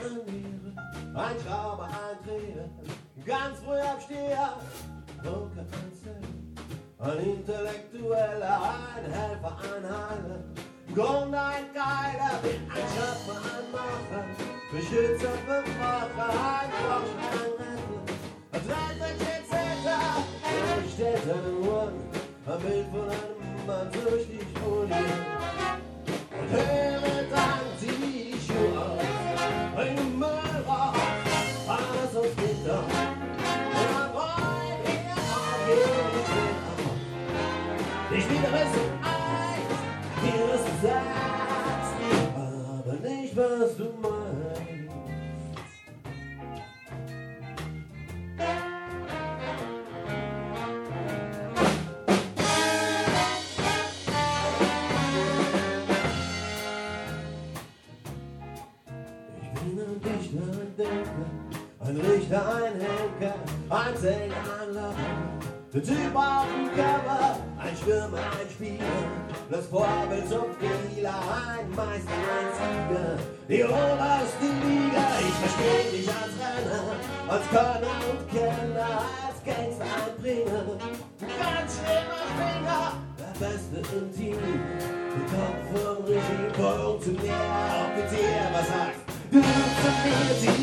Manieren, ein Schrauber, ein Dreher, ganz früh Absteher, Drucker, ein Zell, ein Intellektueller, ein Helfer, ein Heiler, Grund, ein Geiler, ein Schöpfer, ein Macher, Beschützer, Bewacher, ein Forscher, ein Retter, ein Treibwerkstätter, ich stell seine Uhren, ein Bild von einem Mann durch die Folie. Und höre dann die Schuhe aus, bring Müll raus, alles uns geht auf. Und dann wollen wir aufgehen, nicht wieder wissen, eins, dir ist du sagst, aber nicht, was du meinst. Ein Dichter, ein Denker, ein Richter, ein Henker, ein Sänger, ein Lacher, der Typ auf dem Cover, ein Stürmer, ein Spieler, das Vorbild zum Spieler, ein Meister, ein Sieger, die oberste Liga. Ich versteh dich als Renner, als Könner und Kenner, als Gangster, ein Bringer, ein ganz schlimmer Finger, der Beste im Team, der Kopf vom Regime, Funktionär, Offizier, was sagst du zu mir?